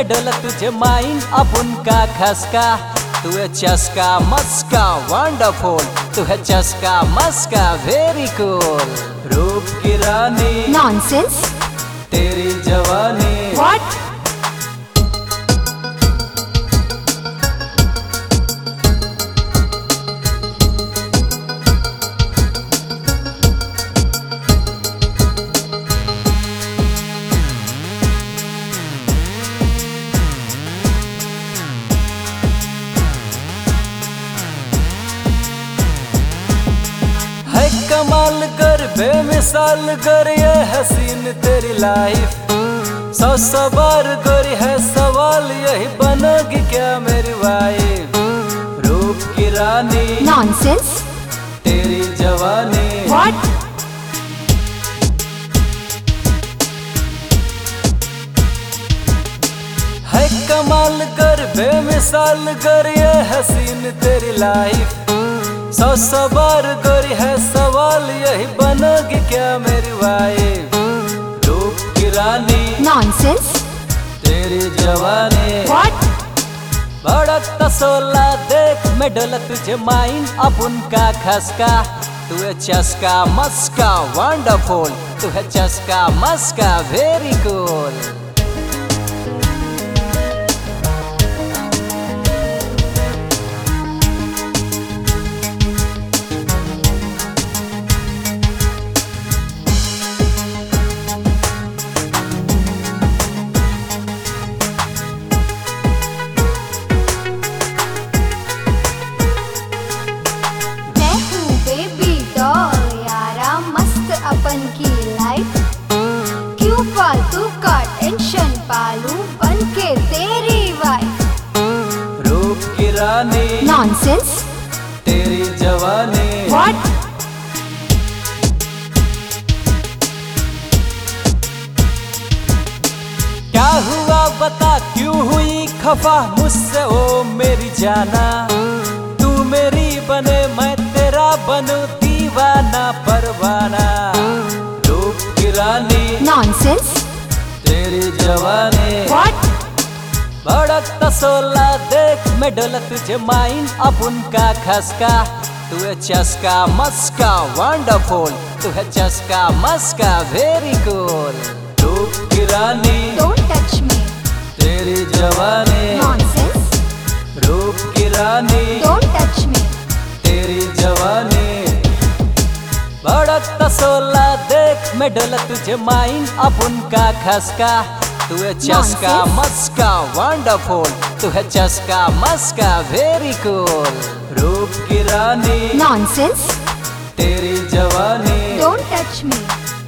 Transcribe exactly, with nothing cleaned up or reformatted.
मैं डोला तुझे माइन अब उनका खसका। तू है चस्का मस्का वंडरफुल, तू है चस्का मस्का वेरी कूल। रूप की रानी नॉनसेंस, तेरी जवानी व्हाट? है कमाल कर बेमिसाल कर ये हसीन तेरी लाइफ। सौ सवार गोरी है सवाल यही बनोगी क्या मेरी वाइफ। रूप की रानी नॉनसेंस, तेरी जवानी व्हाट? है कमाल कर बेमिसाल कर ये हसीन तेरी लाइफ। सौ सवार गोरी है सवाल यही बनोगी क्या मेरी वाइफ। रूप की रानी नॉनसेंस, तेरी जवानी व्हाट? भड़कता सोला देख मैं डोला तुझे माइन अब उनका खसका। तू है चस्का मस्का वंडरफुल, तू है चस्का मस्का वेरी कूल। मैं हूँ बेबी डॉल यारा मस्त अपन की लाइफ। क्यों फालतू का टेंशन पालू बन के तेरी वाइफ। रूप की रानी नॉनसेंस, तेरी जवानी व्हाट? क्या हुआ बता क्यों हुई खफा मुझसे ओ मेरी जाना। तू मेरी बने मैं तेरा बनूं दीवाना परवाना। रूप की रानी नॉनसेंस, तेरी जवानी व्हाट? भड़कता सोला देख मैं डोला तुझे माइन अब उनका खसका। तू है चस्का मस्का वंडरफुल, तू है चस्का मस्का वेरी कूल। रूप की रानी डोंट टच मी, तेरी जवानी नॉनसेंस, रूप की रानी डोंट टच मी। तेरी जवानी भड़कता सोला देख मैं डोला तुझे माइन अब उनका खसका। तू है चस्का Nonsense. मस्का वंडरफुल, तू है चस्का मस्का वेरी कूल। रूप की रानी नॉनसेंस, तेरी जवानी डोंट टच मी।